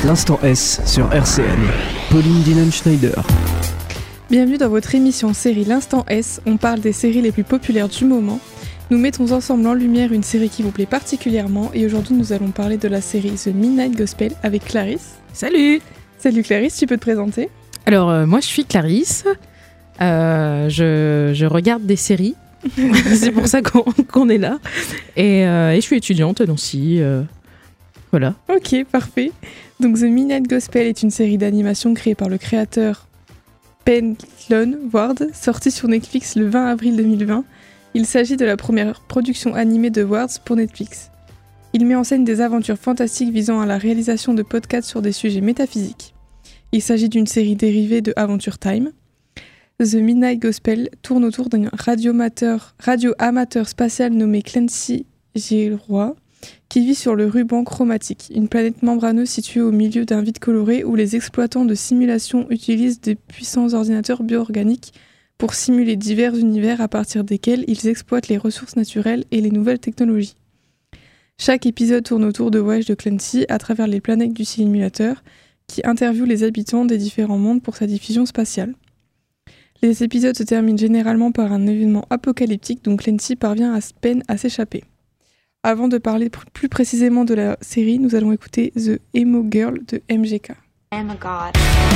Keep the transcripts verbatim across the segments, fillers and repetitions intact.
L'instant S sur R C N. Pauline Dylan-Schneider. Bienvenue dans votre émission série L'Instant S. On parle des séries les plus populaires du moment. Nous mettons ensemble en lumière une série qui vous plaît particulièrement et aujourd'hui nous allons parler de la série The Midnight Gospel avec Clarisse. Salut. Salut Clarisse, tu peux te présenter ? Alors euh, moi je suis Clarisse, euh, je, je regarde des séries, c'est pour ça qu'on, qu'on est là et, euh, et je suis étudiante à Nancy, euh, voilà. Ok, parfait. Donc The Midnight Gospel est une série d'animation créée par le créateur Penlon Ward, sortie sur Netflix le vingt avril deux mille vingt. Il s'agit de la première production animée de Ward pour Netflix. Il met en scène des aventures fantastiques visant à la réalisation de podcasts sur des sujets métaphysiques. Il s'agit d'une série dérivée de Adventure Time. The Midnight Gospel tourne autour d'un radio-amateur, radio-amateur spatial nommé Clancy Gilroy, qui vit sur le ruban chromatique, une planète membraneuse située au milieu d'un vide coloré où les exploitants de simulation utilisent de puissants ordinateurs bio-organiques pour simuler divers univers à partir desquels ils exploitent les ressources naturelles et les nouvelles technologies. Chaque épisode tourne autour de voyages de Clancy à travers les planètes du simulateur, qui interviewe les habitants des différents mondes pour sa diffusion spatiale. Les épisodes se terminent généralement par un événement apocalyptique dont Clancy parvient à peine à s'échapper. Avant de parler plus précisément de la série, nous allons écouter The Emo Girl de M G K. I'm a god.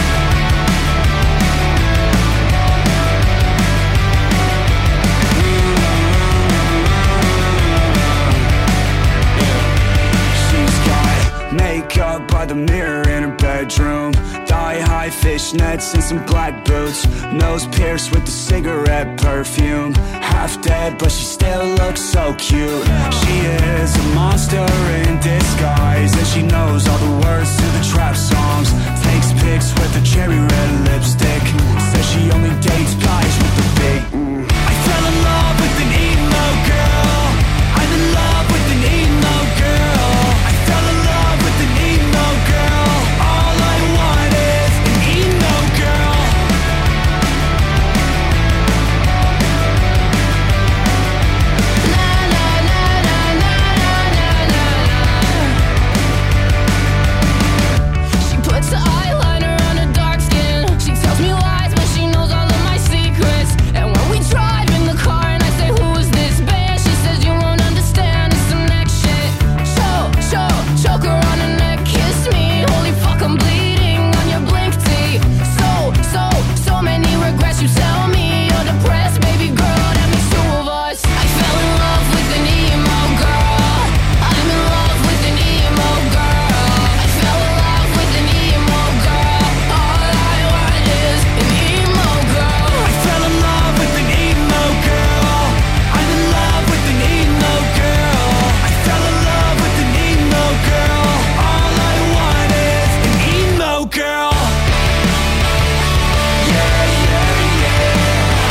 Makeup by the mirror in her bedroom. Thigh-high fishnets and some black boots. Nose pierced with the cigarette perfume. Half dead but she still looks so cute. She is a monster in disguise, and she knows all the words to the trap songs. Takes pics with a cherry red lipstick. Says she only dates guys with the big mm. I fell in love with an emo girl. I'm in love with an emo girl. I fell in love with an emo girl. All I want is an emo girl. La la la la la la la la. She puts the eyeliner on her dark skin. She tells me lies but she knows all of my secrets. And when we drive in the car and I say who is this band, she says you won't understand, it's some next shit. Choke, choke, choke her on her neck, kiss me. Holy fuck, I'm bleeding on your blink tee. So, so, so many regrets. You tell me you're depressed, baby girl, that makes two of us. I fell in love with an emo girl. I'm in love with an emo girl. I fell in love with an emo girl. All I want is an emo girl. I fell in love with an emo girl. I'm in love with an emo girl. I fell in love with an emo girl. All I want is an emo girl. Yeah, yeah, yeah.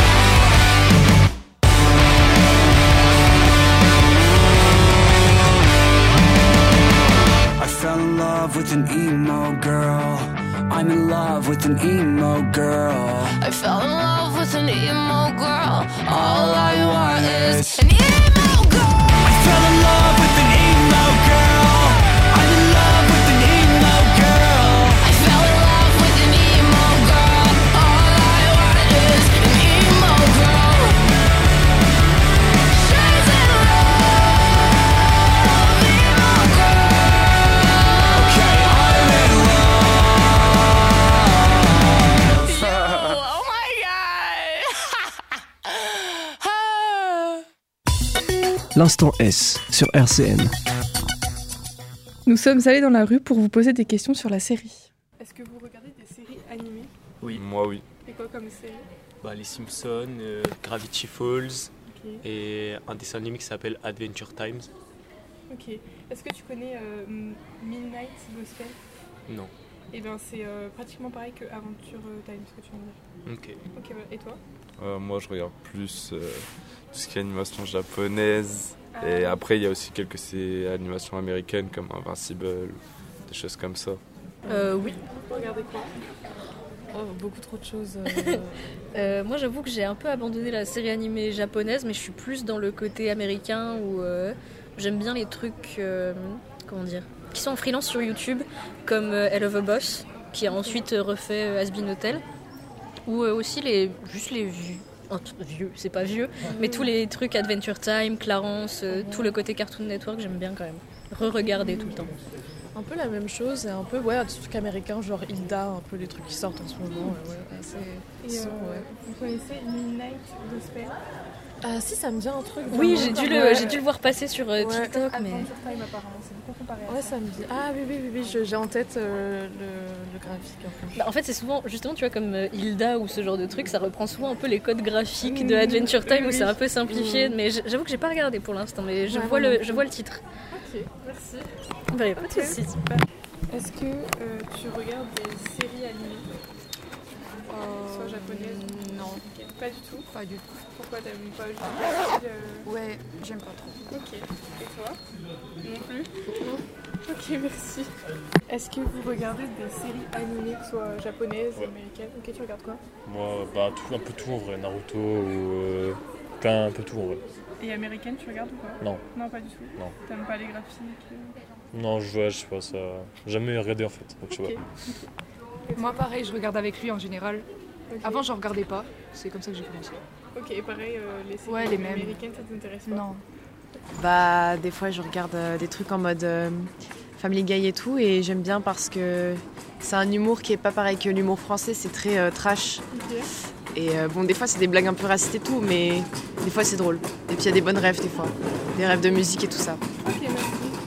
I fell in love with an emo girl. I'm in love with an emo girl. I fell in love with an emo girl. All I want is an emo girl. I fell in love with an emo girl. I'm in love with an emo girl. I fell in love with an emo girl. All I want is an emo girl. She's in love, emo girl. Okay, I'm in love. Yo, oh my god. L'instant S sur R C N. Nous sommes allés dans la rue pour vous poser des questions sur la série. Est-ce que vous regardez des séries animées ? Oui, moi oui. Et quoi comme série ? Bah, les Simpsons, euh, Gravity Falls Ok. et un dessin animé qui s'appelle Adventure Time. Ok. Est-ce que tu connais euh, Midnight Gospel ? Non. Eh bien, c'est euh, pratiquement pareil que Adventure Time, ce que tu viens de dire. Ok. Ok, ouais. Et toi ? Euh, moi, je regarde plus euh, tout ce qui est animation japonaise. Ah. Et après, il y a aussi quelques sé- animations américaines comme Invincible, des choses comme ça. Euh, oui. Vous regardez quoi ? Oh, beaucoup trop de choses. euh. Euh, moi, j'avoue que j'ai un peu abandonné la série animée japonaise, mais je suis plus dans le côté américain où euh, j'aime bien les trucs, euh, comment dire, qui sont en freelance sur YouTube, comme euh, Hell of a Boss, qui a ensuite euh, refait euh, Has Been Hotel, ou euh, aussi les, juste les vieux, oh, vieux, c'est pas vieux, mais tous les trucs Adventure Time, Clarence, euh, tout le côté Cartoon Network, j'aime bien quand même. Re-regarder tout le temps. Un peu la même chose, et un peu, ouais, des trucs américains, genre Hilda, un peu les trucs qui sortent en ce moment. Ouais, ouais, assez... Et sont, euh, ouais. vous connaissez Midnight Gospel? Ah si, ça me dit un truc. Oui, vraiment. j'ai dû, le, Ouais. j'ai dû le voir passer sur euh, Ouais. TikTok, mais... Adventure Time apparemment, c'est beaucoup comparé à Ouais, ça. ça me dit. Ah oui, oui, oui, oui, je- j'ai en tête euh, le, le graphique un peu. Bah, en fait, c'est souvent, justement, tu vois, comme euh, Hilda ou ce genre de truc, ça reprend souvent un peu les codes graphiques de Adventure Time où c'est un peu simplifié. Mais j- j'avoue que j'ai pas regardé pour l'instant, mais je, Ouais, vois, moi non le, je vois le titre. Ok, merci. Bah, y a pas de soucis. Est-ce que euh, tu regardes des séries animées, soit japonaises? Non, Ok, pas du tout. pas du tout. Pourquoi t'aimes pas du tout euh... Ouais, j'aime pas trop. Ok. Et toi? Non plus? Non. Ok, merci. Est-ce que vous regardez des séries animées, soit japonaises, Ouais. américaines? Ok, tu regardes quoi? Moi, bah, tout, un peu tout en vrai. Naruto ou. Euh, plein, un peu tout en vrai. Et américaine, tu regardes ou pas? Non. Non, pas du tout. Non. T'aimes pas les graphiques? euh Non, je vois, je sais pas, ça. J'ai jamais regardé en fait. Donc, je Ok. vois. Moi, pareil, je regarde avec lui en général. Ok. Avant, je regardais pas. C'est comme ça que j'ai commencé. Ok, et pareil, euh, les séries Ouais, les mêmes. américaines, ça t'intéresse pas? Non. Bah, des fois, je regarde euh, des trucs en mode euh, Family Guy et tout, et j'aime bien parce que c'est un humour qui est pas pareil que l'humour français, c'est très euh, trash. Ok. Et euh, bon, des fois, c'est des blagues un peu racistes et tout, mais des fois, c'est drôle. Et puis, il y a des bonnes rêves, des fois. Des rêves de musique et tout ça. Ok, merci.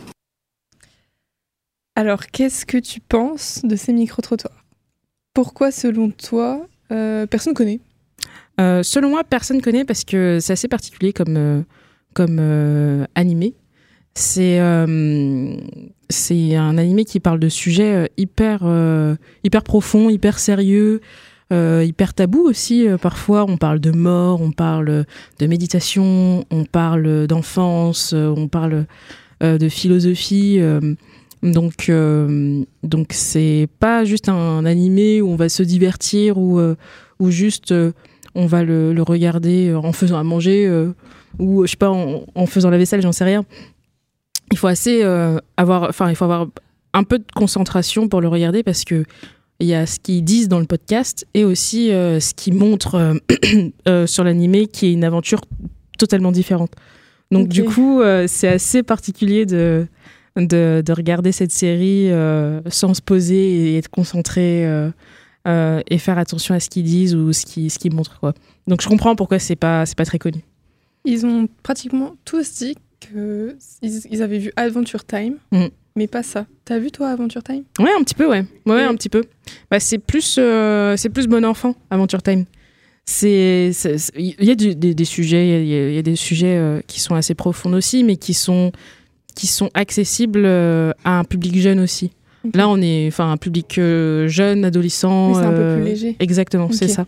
Alors, qu'est-ce que tu penses de ces micro-trottoirs? Pourquoi, selon toi, euh, personne connaît? Euh, selon moi, personne connaît parce que c'est assez particulier comme, euh, comme euh, animé. C'est euh, c'est un animé qui parle de sujets euh, hyper, euh, hyper profonds, hyper sérieux, euh, hyper tabous aussi. Euh, parfois, on parle de mort, on parle de méditation, on parle d'enfance, euh, on parle euh, de philosophie. Euh, donc, euh, donc, c'est pas juste un animé où on va se divertir ou, euh, ou juste... Euh, on va le, le regarder en faisant à manger euh, ou je sais pas en, en faisant la vaisselle, j'en sais rien. Il faut assez euh, avoir, enfin il faut avoir un peu de concentration pour le regarder parce que il y a ce qu'ils disent dans le podcast et aussi euh, ce qu'ils montrent euh, euh, sur l'animé qui est une aventure totalement différente. Donc Okay. du coup euh, c'est assez particulier de de, de regarder cette série euh, sans se poser et être concentré. Euh, Euh, et faire attention à ce qu'ils disent ou ce qu'ils, ce qu'ils montrent, quoi. Donc je comprends pourquoi c'est pas, c'est pas très connu. Ils ont pratiquement tous dit qu'ils ils avaient vu Adventure Time, Mm. mais pas ça. T'as vu, toi, Adventure Time? Ouais, un petit peu, ouais. Ouais, Et- un petit peu. Bah, c'est plus, euh, c'est plus bon enfant, Adventure Time. C'est, c'est- c'est- il y a du- des, des sujets, il y a, il y a des sujets euh, qui sont assez profonds aussi, mais qui sont, qui sont accessibles euh, à un public jeune aussi. Ok. Là, on est, enfin, un public euh, jeune, adolescent. Oui, c'est un peu euh, plus léger. Exactement, c'est Ok. ça.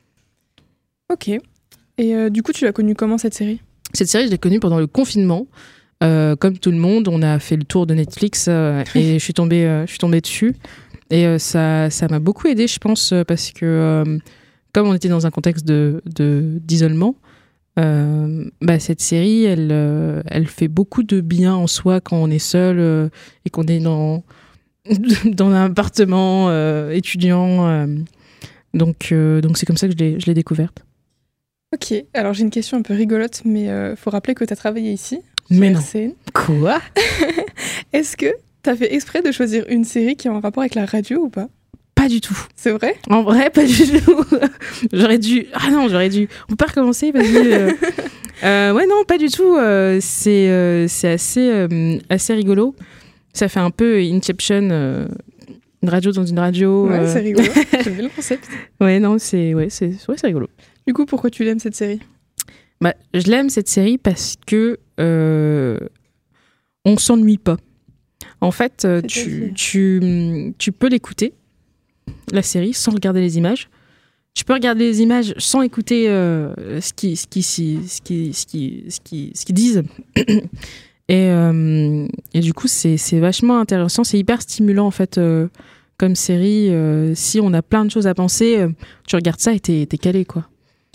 Ok. Et euh, du coup, tu l'as connue comment, cette série? Cette série, je l'ai connue pendant le confinement. Euh, comme tout le monde, on a fait le tour de Netflix euh, et je suis tombée, euh, je suis tombée dessus. Et euh, ça, ça m'a beaucoup aidée, je pense, euh, parce que euh, comme on était dans un contexte de, de, d'isolement, euh, bah, cette série, elle, euh, elle fait beaucoup de bien en soi quand on est seul euh, et qu'on est dans, dans un appartement euh, étudiant. Euh, donc, euh, donc c'est comme ça que je l'ai, je l'ai découverte. Ok. Alors, j'ai une question un peu rigolote, mais euh, faut rappeler que t'as travaillé ici. Mais sur non. R C N. Quoi? Est-ce que t'as fait exprès de choisir une série qui est en rapport avec la radio ou pas? Pas du tout. C'est vrai? En vrai, pas du tout. J'aurais dû. Ah non, j'aurais dû. On peut pas recommencer, vas-y. Euh... euh, ouais, non, pas du tout. Euh, c'est, euh, c'est assez, euh, assez rigolo. Ça fait un peu Inception, euh, une radio dans une radio. Ouais, euh. c'est rigolo. J'aime bien le concept. Ouais, non, c'est, ouais, c'est, ouais, c'est rigolo. Du coup, pourquoi tu l'aimes, cette série? Bah, je l'aime, cette série, parce que euh, on s'ennuie pas. En fait, euh, tu, C'est-à-dire tu, tu peux l'écouter, la série, sans regarder les images. Tu peux regarder les images sans écouter euh, ce qu'ils ce qui, ce qui, ce qui, ce qui, ce qu'ils disent. Et, euh, et du coup, c'est, c'est vachement intéressant. C'est hyper stimulant, en fait, euh, comme série. Euh, si on a plein de choses à penser, euh, tu regardes ça et t'es, t'es calé, quoi.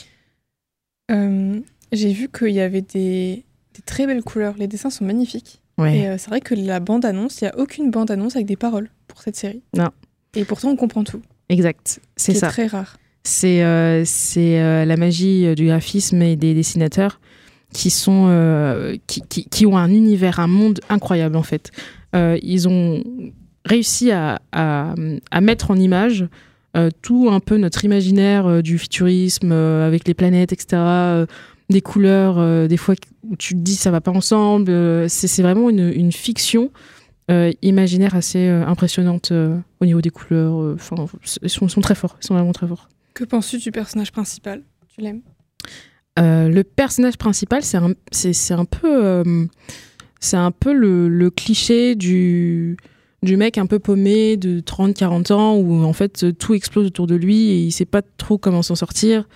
Euh, j'ai vu qu'il y avait des, des très belles couleurs. Les dessins sont magnifiques. Ouais. Et euh, c'est vrai que la bande-annonce, il n'y a aucune bande-annonce avec des paroles pour cette série. Non. Et pourtant, on comprend tout. Exact, c'est C'est ça. très rare. C'est euh, c'est euh, la magie du graphisme et des dessinateurs qui sont euh, qui, qui, qui ont un univers, un monde incroyable en fait. Euh, ils ont réussi à, à, à mettre en image euh, tout un peu notre imaginaire euh, du futurisme euh, avec les planètes, et cetera. Euh, des couleurs, euh, des fois où tu te dis ça va pas ensemble. Euh, c'est, c'est vraiment une, une fiction euh, imaginaire assez euh, impressionnante euh, au niveau des couleurs. Enfin, euh, ils sont, sont très forts, ils sont vraiment très forts. Que penses-tu du personnage principal ? Tu l'aimes ? Euh, le personnage principal, c'est un, c'est, c'est un peu, euh, c'est un peu le, le cliché du, du mec un peu paumé de trente quarante ans où en fait tout explose autour de lui et il sait pas trop comment s'en sortir.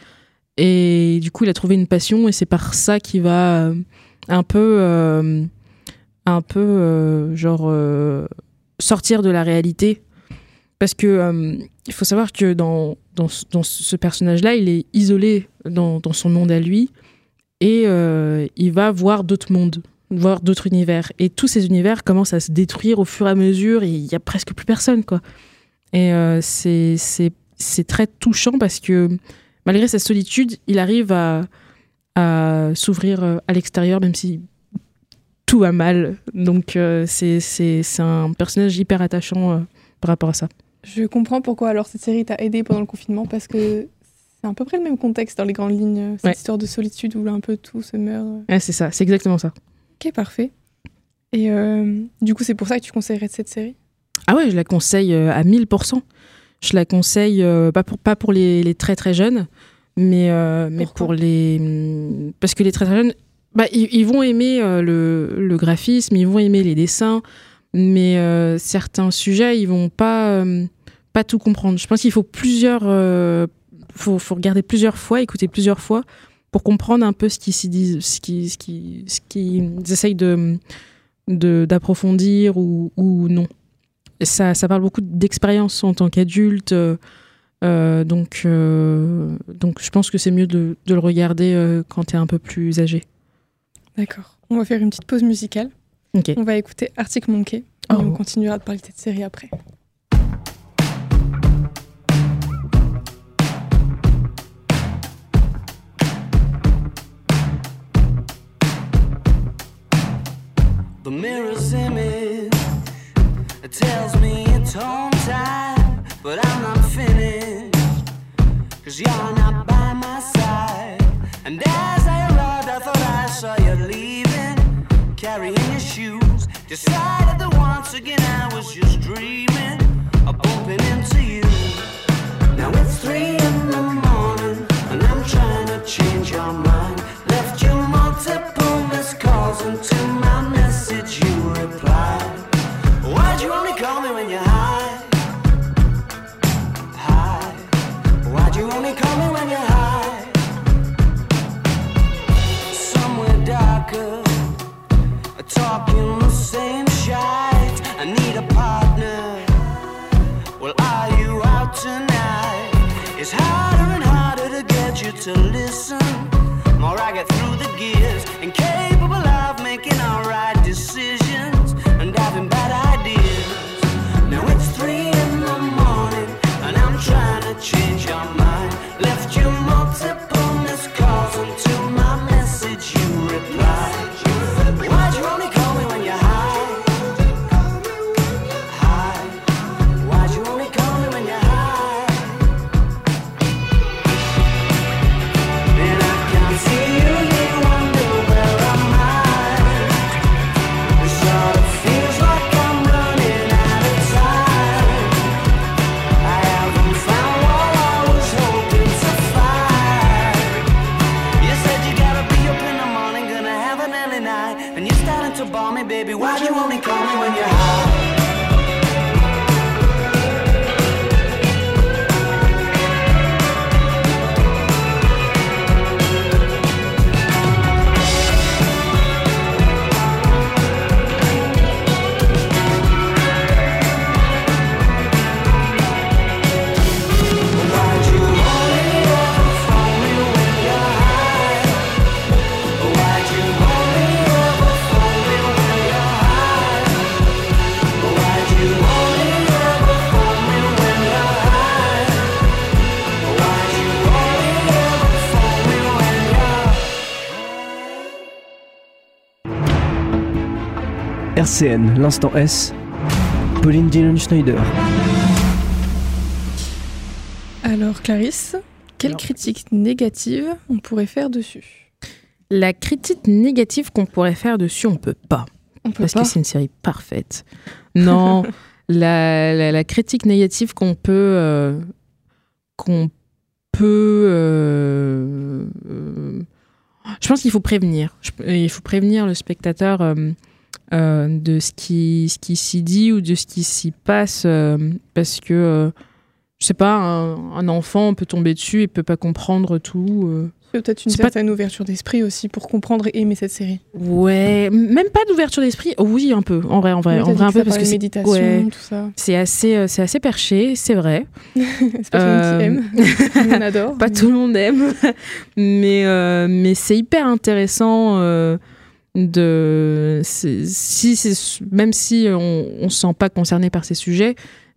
Et du coup, il a trouvé une passion et c'est par ça qu'il va euh, un peu, euh, un peu euh, genre euh, sortir de la réalité. Parce que euh, il faut savoir que dans, dans, dans ce personnage-là, il est isolé dans, dans son monde à lui et euh, il va voir d'autres mondes, voir d'autres univers. Et tous ces univers commencent à se détruire au fur et à mesure et il n'y a presque plus personne, quoi. Et euh, c'est, c'est, c'est très touchant parce que malgré sa solitude, il arrive à, à s'ouvrir à l'extérieur, même si tout va mal. Donc euh, c'est, c'est, c'est un personnage hyper attachant euh, par rapport à ça. Je comprends pourquoi alors cette série t'a aidé pendant le confinement, parce que c'est à peu près le même contexte dans les grandes lignes, cette ouais. histoire de solitude où là un peu tout se meurt. Ouais, c'est ça, c'est exactement ça. Ok, parfait. Et euh, du coup, c'est pour ça que tu conseillerais cette série ? Ah ouais, je la conseille euh, à mille pour cent. Je la conseille euh, pas pour, pas pour les, les très très jeunes, mais, euh, mais pour les... Parce que les très très jeunes, bah, ils, ils vont aimer euh, le, le graphisme, ils vont aimer les dessins, mais euh, certains sujets, ils vont pas, euh, pas tout comprendre. Je pense qu'il faut plusieurs... Euh, faut, faut regarder plusieurs fois, écouter plusieurs fois, pour comprendre un peu ce qu'ils s'y disent, ce qu'ils, ce qu'ils, ce qu'ils essayent de, de, d'approfondir ou, ou non. Ça, ça parle beaucoup d'expérience en tant qu'adulte, euh, donc, euh, donc je pense que c'est mieux de, de le regarder euh, quand tu es un peu plus âgé. D'accord. On va faire une petite pause musicale. Okay. On va écouter Arctic Monkey et oh. on continuera de parler de cette série après. The mirror's image, it tells me it's home time, but I'm not finished, cause you're not by my side. And as I arrived, I thought I saw you leaving, carrying your shoes. Decided that once again I was just dreaming of bumping into you. Now it's three in the morning, and I'm trying to change your mind. Left you multiple missed calls into my message you replied. Why'd you only call me when you're high? High. Why'd you only call me when you're high? Somewhere darker, talking the same shite. I need a partner. Well, are you out tonight? It's harder and harder to get you to listen. More I get through the gears, incapable of making alright decisions and having bad ideas. Now it's three in the morning and I'm trying to change your mind. Left you multiple missed calls until my message you replied. Why'd you only call me when you're high? High. Why'd you only call me when you're high? And I can't see you, you wonder where am I? It sort of feels like I'm running out of time. I haven't found what I was hoping to find. You said you gotta be up in the morning, gonna have an early night, and you're starting to bore me, baby. Why'd you only call me when you're high? Why'd you only ever phone me when you're high? Why'd you only ever phone me when you're high? R C N, l'instant S, Pauline Dillon-Schneider. Alors Clarisse, quelle Alors. critique négative on pourrait faire dessus? La critique négative qu'on pourrait faire dessus, on peut pas. On peut parce pas. que c'est une série parfaite. Non, la, la, la critique négative qu'on peut... euh, qu'on peut... euh, euh, je pense qu'il faut prévenir. Je- il faut prévenir le spectateur euh, euh, de ce qui, ce qui s'y dit ou de ce qui s'y passe. euh, parce que, euh, je sais pas, un, un enfant peut tomber dessus et peut pas comprendre tout. euh. C'est peut-être une C'est pas- certaine ouverture d'esprit aussi pour comprendre et aimer cette série. Ouais, même pas d'ouverture d'esprit. Oh oui, un peu. En vrai, en vrai, Oui, en t'as vrai dit un que peu ça parce que parlait de c'est méditation, ouais, tout ça. c'est assez, euh, c'est assez perché, c'est vrai. C'est pas tout le monde qui aime. Tout le monde adore. Pas tout le monde aime, mais euh, mais c'est hyper intéressant. Euh, de c'est- si c'est même si on, on se sent pas concerné par ces sujets,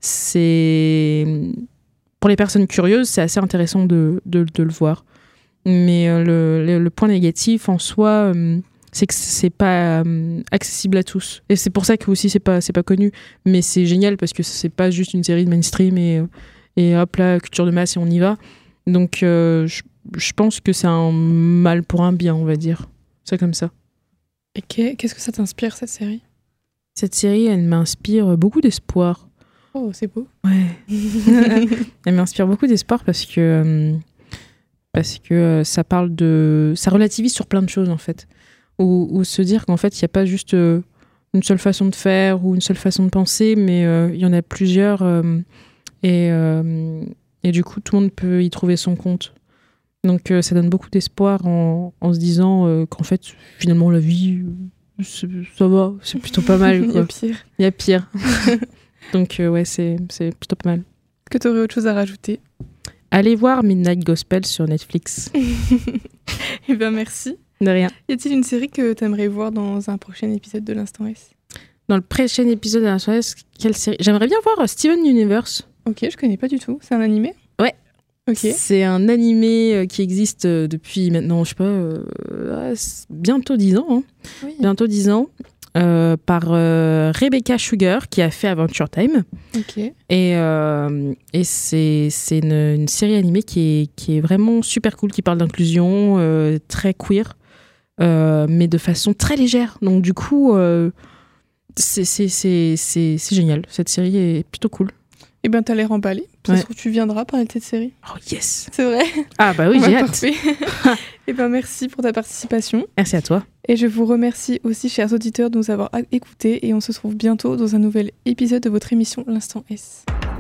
c'est pour les personnes curieuses, c'est assez intéressant de de, de le voir. Mais euh, le, le, le point négatif en soi, euh, c'est que c'est pas euh, accessible à tous. Et c'est pour ça que aussi c'est pas c'est pas connu. Mais c'est génial parce que c'est pas juste une série de mainstream et euh, et hop là, culture de masse et on y va. Donc euh, je, je pense que c'est un mal pour un bien, on va dire. C'est comme ça. Et qu'est- qu'est-ce que ça t'inspire, cette série? Cette série, elle m'inspire beaucoup d'espoir. Oh, c'est beau. Ouais. Elle m'inspire beaucoup d'espoir parce que euh, parce que euh, ça parle de ça relativise sur plein de choses en fait. Ou, ou se dire qu'en fait il n'y a pas juste euh, une seule façon de faire ou une seule façon de penser, mais euh, il y en a plusieurs euh, et euh, et du coup tout le monde peut y trouver son compte. Donc euh, ça donne beaucoup d'espoir en, en se disant euh, qu'en fait finalement la vie euh, c'est- ça va, c'est plutôt pas mal. Il y Quoi. a pire. Il y a pire. Donc euh, ouais, c'est, c'est plutôt pas mal. Est-ce que tu aurais autre chose à rajouter? Allez voir Midnight Gospel sur Netflix. Eh bien, merci. De rien. Y a-t-il une série que tu aimerais voir dans un prochain épisode de l'Instant S? Dans le prochain épisode de la soirée, quelle série? J'aimerais bien voir Steven Universe. Ok, je connais pas du tout. C'est un animé? Ouais. Ok. C'est un animé euh, qui existe euh, depuis maintenant, je sais pas, euh, ah, c'est bientôt dix ans. Hein. Oui. Bientôt dix ans. Euh, par euh, Rebecca Sugar qui a fait Adventure Time. Ok. Et, euh, et c'est, c'est une, une série animée qui est, qui est vraiment super cool, qui parle d'inclusion, euh, très queer, euh, mais de façon très légère. Donc du coup, euh, c'est, c'est, c'est, c'est, c'est génial. Cette série est plutôt cool. Eh bien, t'as l'air emballé. Ça Ouais. se trouve, tu viendras parler de cette série. Oh yes. C'est vrai? Ah bah oui, Bah, j'ai hâte. parfait. Eh bien, merci pour ta participation. Merci à toi. Et je vous remercie aussi, chers auditeurs, de nous avoir écoutés. Et on se retrouve bientôt dans un nouvel épisode de votre émission L'Instant S.